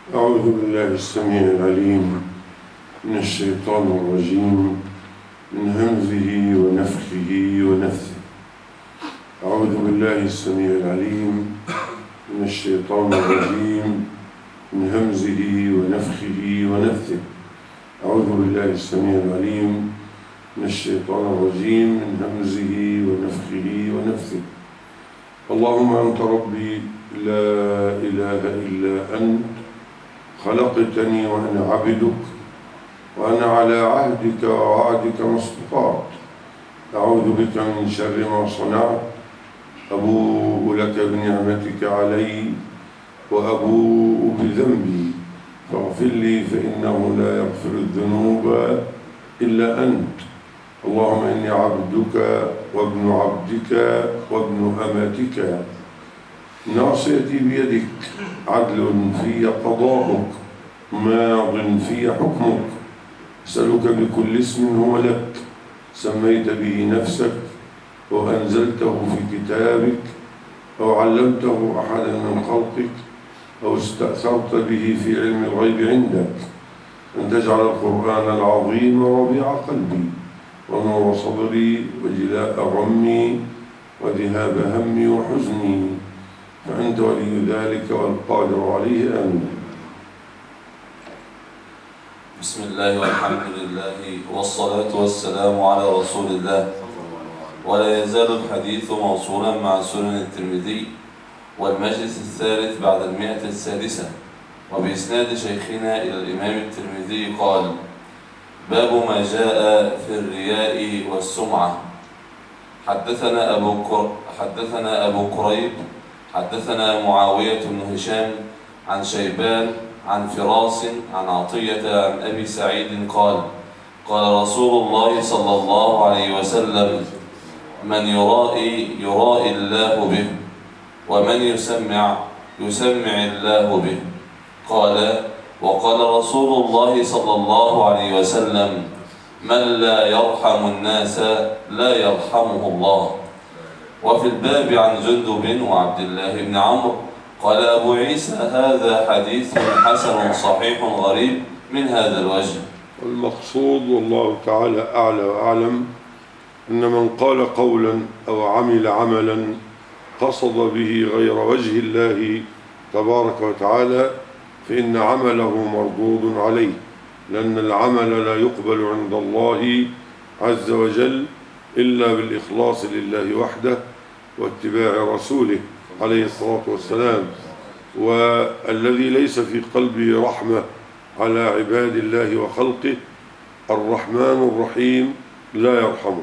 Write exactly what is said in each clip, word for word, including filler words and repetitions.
أعوذ بالله السميع العليم من الشيطان الرجيم من همزه ونفخه ونفثه. أعوذ بالله السميع العليم من الشيطان الرجيم من همزه ونفخه ونفثه. أعوذ بالله السميع العليم من الشيطان الرجيم من همزه ونفخه ونفثه. اللهم أنت ربي لا إله إلا أنت، خلقتني وأنا عبدك وأنا على عهدك ووعدك ما استطعت. أعوذ بك من شر ما صنعت، أبوء لك بنعمتك علي وأبوء بذنبي، فاغفر لي فإنه لا يغفر الذنوب إلا أنت. اللهم إني عبدك وابن عبدك وابن أمتك، ناصيتي بيدك، عدل في قضاؤك، ماض في حكمك. أسألك بكل اسم هو لك سميت به نفسك وأنزلته في كتابك أو علمته أحدا من خلقك أو استأثرت به في علم الغيب عندك، أن تجعل القرآن العظيم ربيع قلبي ونور صدري وجلاء غمي وذهاب همي وحزني، فأنت ولي ذلك والقادر عليه. آمين. بسم الله والحمد لله والصلاة والسلام على رسول الله. ولا يزال الحديث موصولا مع سنن الترمذي والمجلس الثالث بعد المئة السادسة، وبإسناد شيخنا إلى الإمام الترمذي قال: باب ما جاء في الرياء والسمعة. حدثنا أبو كر... حدثنا أبو كريب حدثنا معاوية بن هشام عن شيبان عن فراس عن عطية عن أبي سعيد قال: قال رسول الله صلى الله عليه وسلم: من يرائي يرائي الله به، ومن يسمع يسمع الله به. قال: وقال رسول الله صلى الله عليه وسلم: من لا يرحم الناس لا يرحمه الله. وفي الباب عن جندب وعبد الله بن عمرو قال أبو عيسى: هذا حديث حسن صحيح غريب من هذا الوجه. والمقصود والله تعالى أعلى وأعلم أن من قال قولا أو عمل عملا قصد به غير وجه الله تبارك وتعالى فإن عمله مردود عليه، لأن العمل لا يقبل عند الله عز وجل إلا بالإخلاص لله وحده واتباع رسوله عليه الصلاة والسلام. والذي ليس في قلبه رحمة على عباد الله وخلقه الرحمن الرحيم لا يرحمه.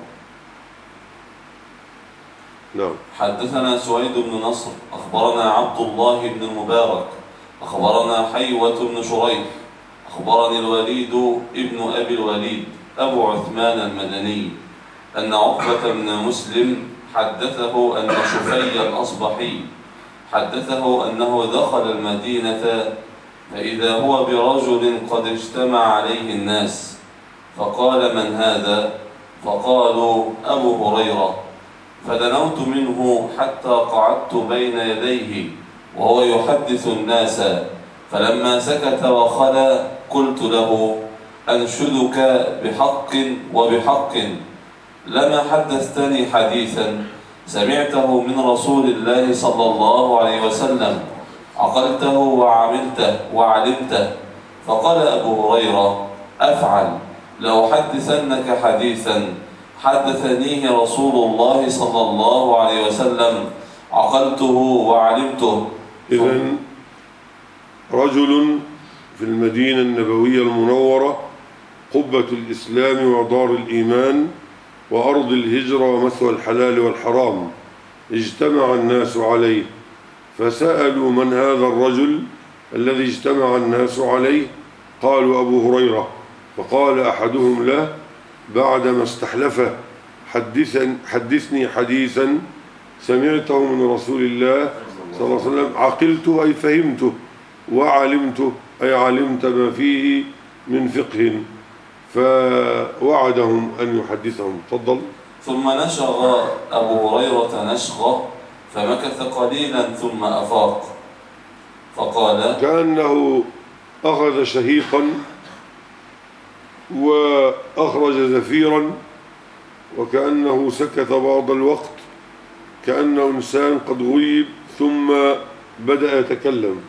نعم. حدثنا سويد بن نصر أخبرنا عبد الله بن المبارك أخبرنا حيوة بن شريح أخبرني الوليد ابن أبي الوليد أبو عثمان المدني أن عقبة بن مسلم حدثه أن شفي الأصبحي حدثه أنه دخل المدينة فإذا هو برجل قد اجتمع عليه الناس، فقال: من هذا؟ فقالوا: أبو هريرة. فدنوت منه حتى قعدت بين يديه وهو يحدث الناس، فلما سكت وخلا قلت له: أنشدك بحق وبحق لما حدثتني حديثا سمعته من رسول الله صلى الله عليه وسلم عقلته وعملته وعلمته. فقال أبو هريرة: أفعل، لو حدثنك حديثا حدثنيه رسول الله صلى الله عليه وسلم عقلته وعلمته. إذن رجل في المدينة النبوية المنورة، قبة الإسلام ودار الإيمان وأرض الهجرة ومثوى الحلال والحرام، اجتمع الناس عليه فسألوا: من هذا الرجل الذي اجتمع الناس عليه؟ قالوا: أبو هريرة. فقال أحدهم له بعدما استحلفه: حدثني حديثا سمعته من رسول الله صلى الله عليه وسلم عقلته أي فهمته، وعلمته أي علمت ما فيه من فقه، فوعدهم أن يحدثهم. تفضل. ثم نشغ أبو هريرة نشغه فمكث قليلا ثم أفاق فقال: كأنه أخذ شهيقا وأخرج زفيرا وكأنه سكت بعض الوقت كأنه إنسان قد غيب ثم بدأ يتكلم.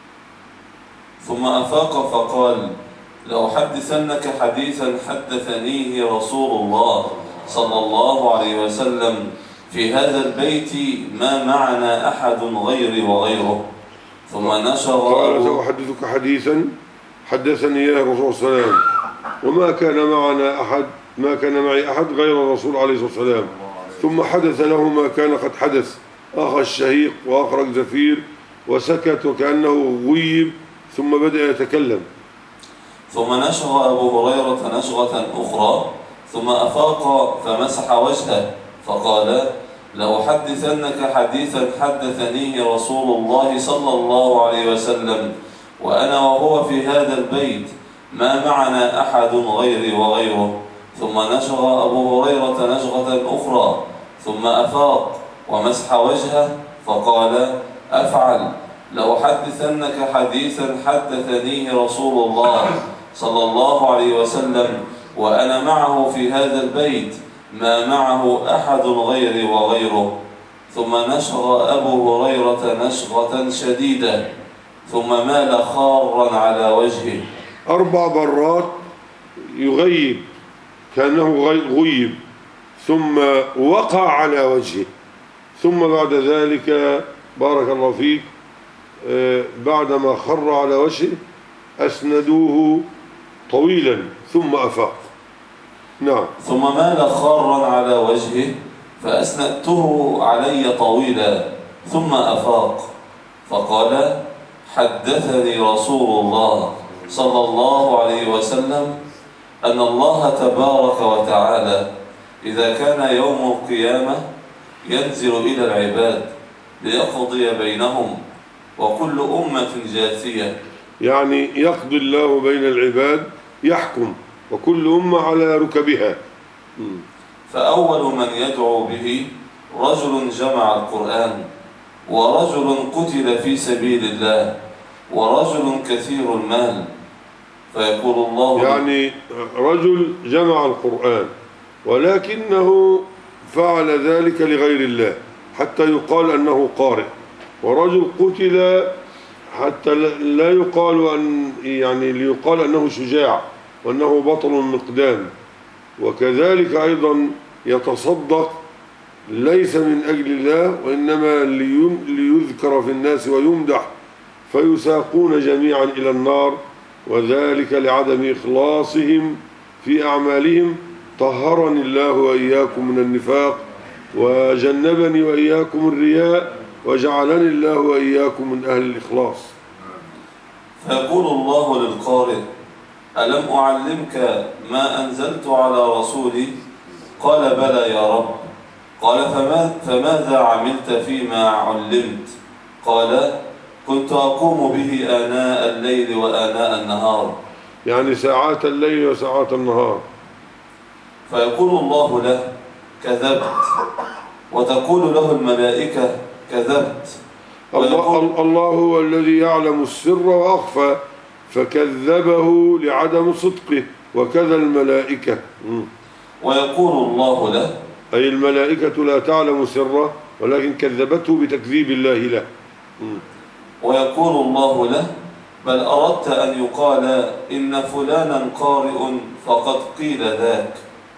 ثم أفاق فقال: لأحدثنك حديثا حدثنيه رسول الله صلى الله عليه وسلم في هذا البيت ما معنا أحد غيري وغيره. ثم نشر قال: سأحدثك حديثا حدثني إياه الرسول صلى الله عليه وسلم وما كان معنا أحد ما كان معي أحد غير الرسول عليه الصلاة والسلام. ثم حدث له ما كان قد حدث، أخذ الشهيق وأخرج زفير وسكت وكأنه غيب ثم بدأ يتكلم. ثم نشر أبو هريرة نشرة أخرى ثم أفاق فمسح وجهه فقال: لأحدثنك حديثا حدثنيه رسول الله صلى الله عليه وسلم وأنا وهو في هذا البيت ما معنا أحد غيري وغيره. ثم نشر أبو هريرة نشرة أخرى ثم أفاق ومسح وجهه فقال: أفعل لأحدثنك حديثا حدثنيه رسول الله صلى الله عليه وسلم وأنا معه في هذا البيت ما معه أحد غيري وغيره. ثم نشر أبو هريرة نشرة شديدة ثم مال خارا على وجهه. أربع مرات يغيب كأنه غيب ثم وقع على وجهه. ثم بعد ذلك بارك الله فيك بعدما خر على وجهه أسندوه طويلا ثم أفاق. نعم. ثم مال خارا على وجهه فأسندته علي طويلا ثم أفاق فقال: حدثني رسول الله صلى الله عليه وسلم أن الله تبارك وتعالى إذا كان يوم القيامة ينزل إلى العباد ليقضي بينهم وكل أمة جاثية. يعني يقضي الله بين العباد، يحكم وكل أمة على ركبها. فأول من يدعو به رجل جمع القرآن ورجل قتل في سبيل الله ورجل كثير المال. فيقول الله يعني رجل جمع القرآن ولكنه فعل ذلك لغير الله حتى يقال أنه قارئ، ورجل قتل حتى لا يقال أن يعني ليقال أنه شجاع وأنه بطل مقدام. وكذلك أيضا يتصدق ليس من أجل الله وإنما ليذكر في الناس ويمدح فيساقون جميعا إلى النار، وذلك لعدم إخلاصهم في أعمالهم. طهرني الله وإياكم من النفاق وجنبني وإياكم الرياء وجعلني الله وإياكم من أهل الإخلاص. فيقول الله للقارئ: ألم أعلمك ما أنزلت على رسولي؟ قال: بلى يا رب. قال: فماذا عملت فيما علمت؟ قال: كنت أقوم به آناء الليل وآناء النهار. يعني ساعات الليل وساعات النهار. فيقول الله له: كذبت. وتقول له الملائكة: كذبت. الله, الله هو الذي يعلم السر وأخفى فكذبه لعدم صدقه وكذا الملائكة. ويقول الله له، أي الملائكة لا تعلم سره ولكن كذبته بتكذيب الله له. ويقول الله له: بل أردت أن يقال إن فلانا قارئ فقد قيل ذاك.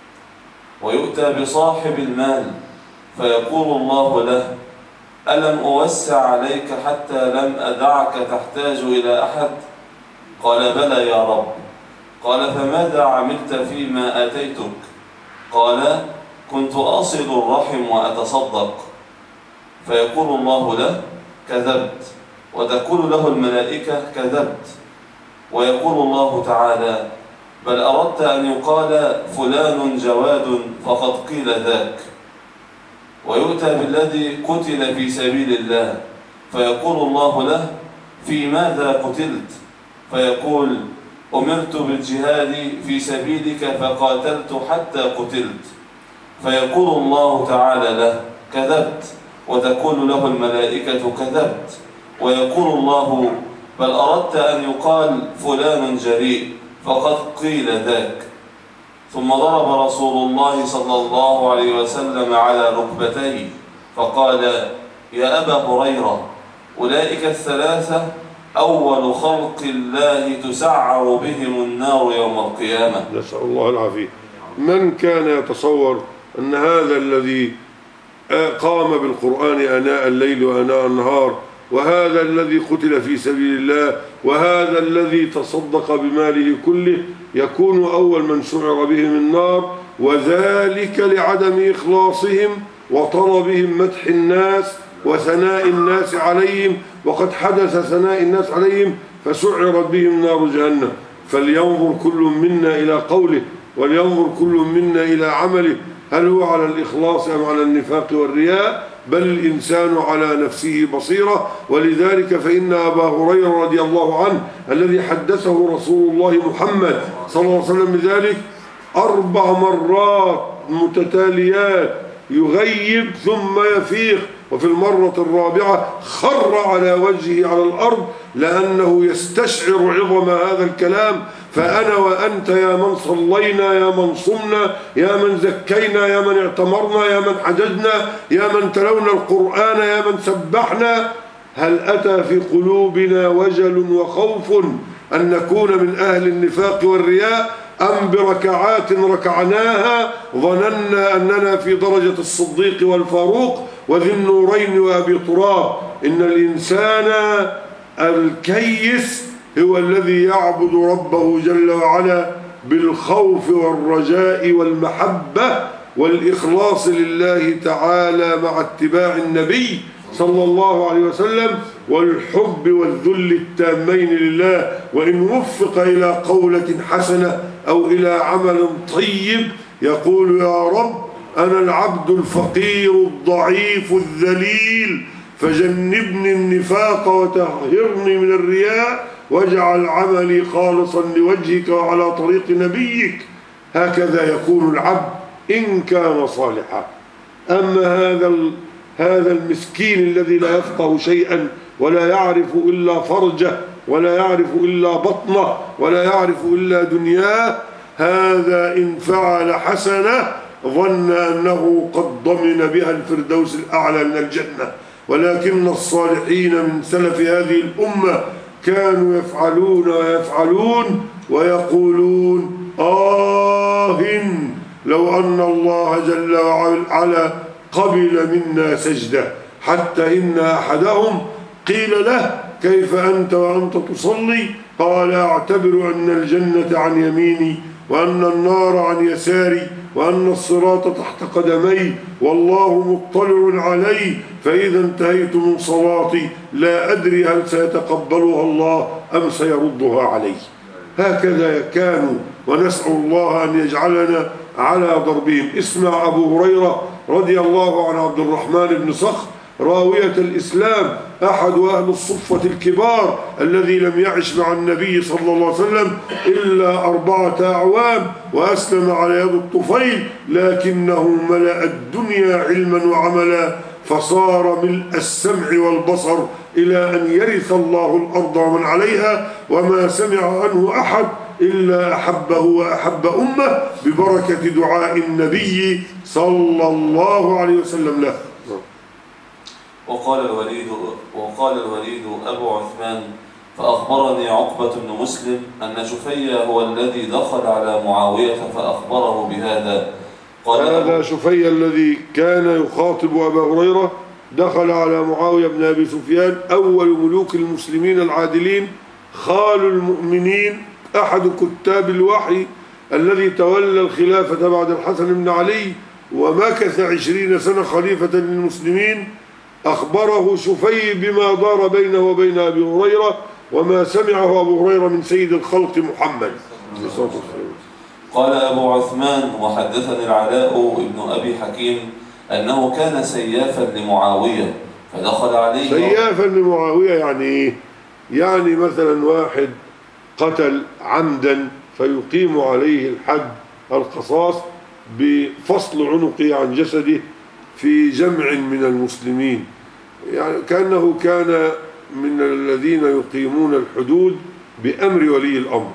ويؤتى بصاحب المال فيقول الله له: ألم أوسع عليك حتى لم أدعك تحتاج إلى أحد؟ قال: بلى يا رب. قال: فماذا عملت فيما آتيتك؟ قال: كنت أصل الرحم وأتصدق. فيقول الله له: كذبت. وتقول له الملائكة: كذبت. ويقول الله تعالى: بل أردت أن يقال فلان جواد فقد قيل ذاك. ويؤتى بالذي قتل في سبيل الله فيقول الله له: في ماذا قتلت؟ فيقول: أمرت بالجهاد في سبيلك فقاتلت حتى قتلت. فيقول الله تعالى له: كذبت. وتقول له الملائكة: كذبت. ويقول الله: بل أردت أن يقال فلان جريء فقد قيل ذاك. ثم ضرب رسول الله صلى الله عليه وسلم على ركبتيه فقال: يا أبا هريرة، أولئك الثلاثة أول خلق الله تسعر بهم النار يوم القيامة. نسأل الله العافية. من كان يتصور أن هذا الذي قام بالقرآن آناء الليل وآناء النهار، وهذا الذي قتل في سبيل الله، وهذا الذي تصدق بماله كله يكون أول من سعر بهم النار، وذلك لعدم إخلاصهم وطلبهم مدح الناس وثناء الناس عليهم، وقد حدث ثناء الناس عليهم فسعرت بهم نار جهنم. فلينظر كل منا إلى قوله، ولينظر كل منا إلى عمله، هل هو على الإخلاص أم على النفاق والرياء؟ بل الإنسان على نفسه بصيرة. ولذلك فإن أبا هريرة رضي الله عنه الذي حدثه رسول الله محمد صلى الله عليه وسلم بذلك أربع مرات متتاليات يغيب ثم يفيق، وفي المرة الرابعة خر على وجهه على الأرض لأنه يستشعر عظم هذا الكلام. فأنا وأنت يا من صلينا، يا من صمنا، يا من زكينا، يا من اعتمرنا، يا من حججنا، يا من تلونا القرآن، يا من سبحنا، هل أتى في قلوبنا وجل وخوف أن نكون من أهل النفاق والرياء، أم بركعات ركعناها ظننا أننا في درجة الصديق والفاروق وذي النورين وأبي تراب؟ إن الإنسان الكيس هو الذي يعبد ربه جل وعلا بالخوف والرجاء والمحبة والإخلاص لله تعالى مع اتباع النبي صلى الله عليه وسلم والحب والذل التامين لله. وإن وفق إلى قولة حسنة أو إلى عمل طيب يقول: يا رب، أنا العبد الفقير الضعيف الذليل، فجنبني النفاق وطهرني من الرياء، واجعل عملي خالصا لوجهك وعلى طريق نبيك. هكذا يكون العبد إن كان صالحا. أما هذا هذا المسكين الذي لا يفقه شيئا ولا يعرف إلا فرجه ولا يعرف إلا بطنه ولا يعرف إلا دنياه، هذا إن فعل حسنة ظن أنه قد ضمن بها الفردوس الأعلى من الجنة. ولكن الصالحين من سلف هذه الأمة كانوا يفعلون ويفعلون ويقولون: آه لو أن الله جل وعلا قبل منا سجدة، حتى إن أحدهم قيل له: كيف أنت وأنت تصلي؟ قال: أعتبر أن الجنة عن يميني وأن النار عن يساري وأن الصراط تحت قدمي والله مطلع علي، فإذا انتهيت من صلاتي لا أدري هل سيتقبلها الله أم سيردها علي. هكذا كانوا، ونسأل الله أن يجعلنا على ضربهم. اسمع أبو هريرة رضي الله عن عبد الرحمن بن صخر راوية الإسلام، أحد أهل الصفة الكبار الذي لم يعش مع النبي صلى الله عليه وسلم إلا أربعة أعوام، وأسلم على يد الطفيل، لكنه ملأ الدنيا علما وعملا، فصار ملء السمع والبصر إلى أن يرث الله الأرض ومن عليها، وما سمع عنه أحد إلا أحبه وأحب أمه ببركة دعاء النبي صلى الله عليه وسلم له. وقال الوليد وقال الوليد أبو عثمان: فأخبرني عقبة بن مسلم أن شفيا هو الذي دخل على معاوية فأخبره بهذا. قال: هذا شفيا الذي كان يخاطب أبا هريرة دخل على معاوية بن أبي سفيان أول ملوك المسلمين العادلين، خال المؤمنين، أحد كتاب الوحي الذي تولى الخلافة بعد الحسن بن علي ومكث عشرين سنة خليفة للمسلمين. أخبره شفي بما دار بينه وبين أبي هريرة وما سمعه أبو هريرة من سيد الخلق محمد. قال أبو عثمان: وحدثني العلاء ابن أبي حكيم أنه كان سيافا لمعاوية فدخل عليه. سيافا لمعاوية يعني إيه؟ يعني مثلا واحد قتل عمدا فيقيم عليه الحد القصاص بفصل عنقه عن جسده في جمع من المسلمين، يعني كأنه كان من الذين يقيمون الحدود بأمر ولي الأمر.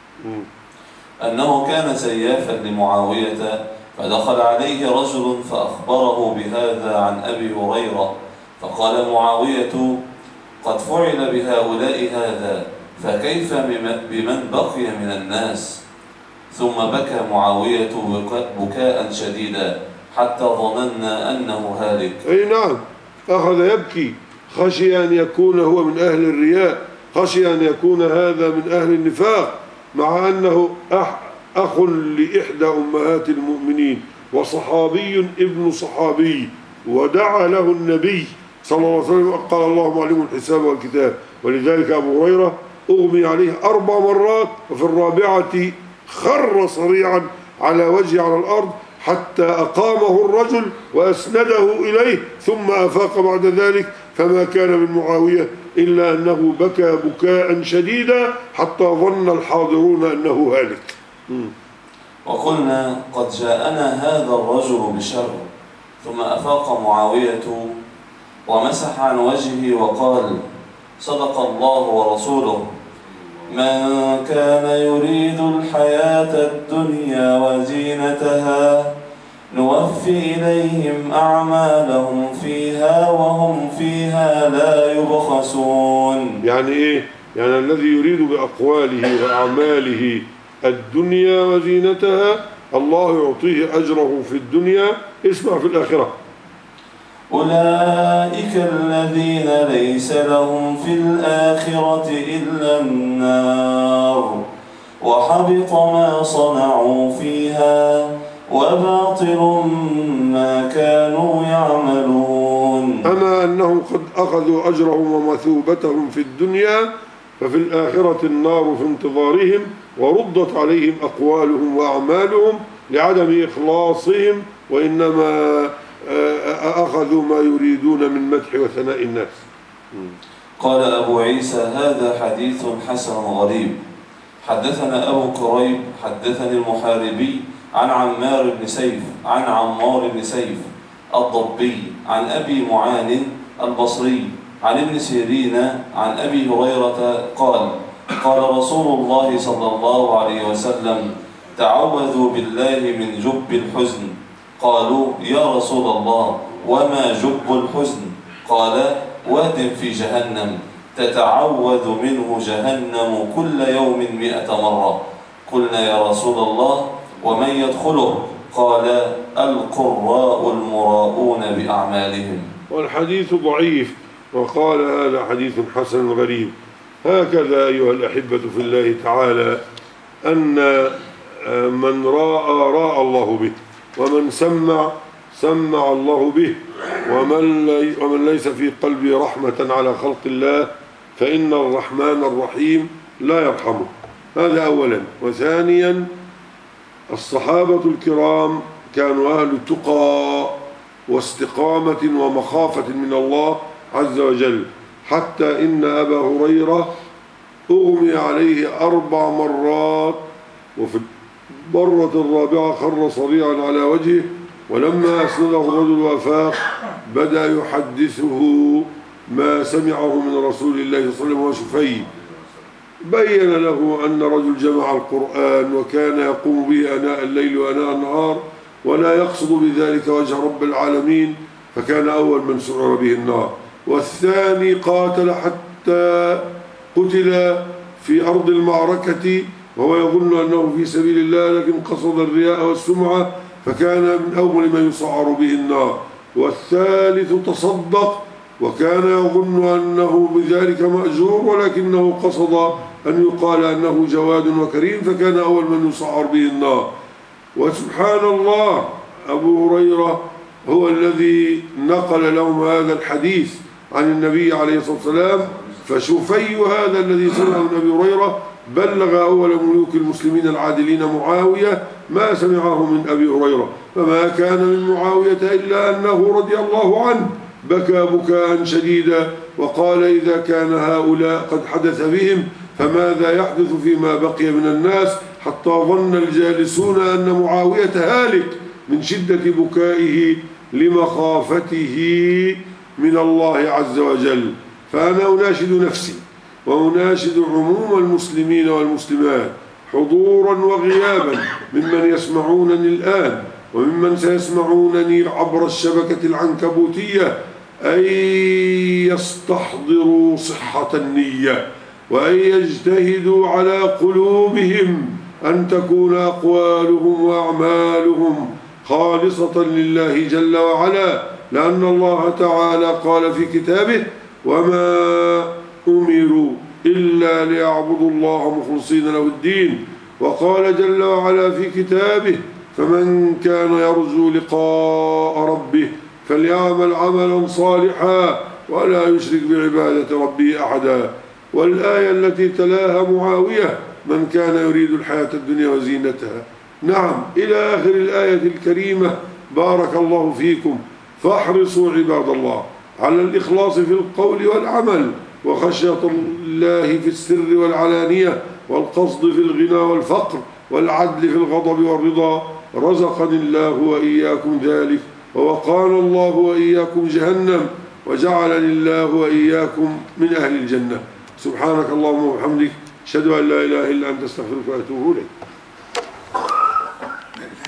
أنه كان سيافا لمعاوية، فدخل عليه رجل فأخبره بهذا عن أبي هريرة، فقال معاوية: قد فعل بهؤلاء هذا، فكيف بمن بقي من الناس؟ ثم بكى معاوية بكاء شديدا حتى ظننا أنه هالك. أي نعم، أخذ يبكي، خشي أن يكون هو من أهل الرياء، خشي أن يكون هذا من أهل النفاق، مع أنه أح أخ لإحدى أمهات المؤمنين وصحابي ابن صحابي، ودعا له النبي صلى الله عليه وسلم قال: اللهم علمه الحساب والكتاب. ولذلك أبو هريرة أغمي عليه أربع مرات، وفي الرابعة خر صريعا على وجهه على الأرض حتى أقامه الرجل وأسنده إليه، ثم أفاق بعد ذلك، فما كان من معاوية إلا أنه بكى بكاء شديدا حتى ظن الحاضرون أنه هالك. وقلنا: قد جاءنا هذا الرجل بشر. ثم أفاق معاوية ومسح عن وجهه وقال: صدق الله ورسوله، من كان يريد الحياة الدنيا وزينتها نوفي إليهم أعمالهم فيها وهم فيها لا يبخسون. يعني إيه؟ يعني الذي يريد بأقواله وأعماله الدنيا وزينتها الله يعطيه أجره في الدنيا، اسمع، في الآخرة: أولئك الذين ليس لهم في الآخرة إلا النار وحبط ما صنعوا فيها وباطل ما كانوا يعملون. أما أنهم قد أخذوا أجرهم ومثوبتهم في الدنيا، ففي الآخرة النار في انتظارهم، وردت عليهم أقوالهم وأعمالهم لعدم إخلاصهم، وإنما أخذوا ما يريدون من مدح وثناء الناس. قال أبو عيسى: هذا حديث حسن غريب. حدثنا أبو كريب حدثني المحاربي عن عمار بن سيف عن عمار بن سيف الضبي عن أبي معان البصري عن ابن سيرين عن أبي هريرة قال: قال رسول الله صلى الله عليه وسلم: تعوذوا بالله من جب الحزن. قالوا: يا رسول الله، وما جب الحزن؟ قال: واد في جهنم تتعوذ منه جهنم كل يوم مئة مرة. قلنا: يا رسول الله، ومن يدخله؟ قال: القراء المراؤون بأعمالهم. والحديث ضعيف، وقال: هذا حديث حسن غريب. هكذا أيها الأحبة في الله تعالى، أن من راى راى الله به، ومن سمع سمع الله به، ومن, لي ومن ليس في قلبه رحمة على خلق الله فإن الرحمن الرحيم لا يرحمه. هذا أولا. وثانيا، الصحابة الكرام كانوا أهل تقى واستقامة ومخافة من الله عز وجل، حتى إن أبا هريرة أغمي عليه أربع مرات، وفي المرة الرابعة خر صريعا على وجهه، ولما أسنده الرجل وفاق بدأ يحدثه ما سمعه من رسول الله صلى الله عليه وسلم وشفيه. بين له أن رجل جمع القرآن وكان يقوم به آناء الليل وآناء النهار ولا يقصد بذلك وجه رب العالمين، فكان أول من سعر به النار. والثاني قاتل حتى قتل في أرض المعركة وهو يظن أنه في سبيل الله، لكن قصد الرياء والسمعة فكان من أول من يسعر به النار. والثالث تصدق وكان يظن أنه بذلك مأجور، ولكنه قصد أن يقال أنه جواد وكريم، فكان أول من يسعر به النار. وسبحان الله، أبو هريرة هو الذي نقل لهم هذا الحديث عن النبي عليه الصلاة والسلام، فشفي هذا الذي سمعه من أبي هريرة بلغ أول ملوك المسلمين العادلين معاوية ما سمعه من أبي هريرة، فما كان من معاوية إلا أنه رضي الله عنه بكى بكاء شديدا وقال: إذا كان هؤلاء قد حدث بهم فماذا يحدث فيما بقي من الناس؟ حتى ظن الجالسون أن معاوية هالك من شدة بكائه لمخافته من الله عز وجل. فأنا أناشد نفسي وأناشد عموم المسلمين والمسلمات حضورا وغيابا ممن يسمعونني الآن وممن سيسمعونني عبر الشبكة العنكبوتية أن يستحضروا صحة النية وأن يجتهدوا على قلوبهم أن تكون أقوالهم وأعمالهم خالصة لله جل وعلا، لأن الله تعالى قال في كتابه: وما أمروا إلا ليعبدوا الله مخلصين له الدين. وقال جل وعلا في كتابه: فمن كان يرجو لقاء ربه فليعمل عملا صالحا ولا يشرك بعبادة ربه أحدا. والآية التي تلاها معاوية: من كان يريد الحياة الدنيا وزينتها. نعم، إلى آخر الآية الكريمة. بارك الله فيكم. فاحرصوا عباد الله على الإخلاص في القول والعمل وخشية الله في السر والعلانية والقصد في الغنى والفقر والعدل في الغضب والرضا. رزقني الله وإياكم ذلك ووقانا الله وإياكم جهنم وجعلني الله وإياكم من أهل الجنة. سبحانك اللهم وبحمدك أشهد أن لا إله إلا أنت أستغفرك وأتوب إليك.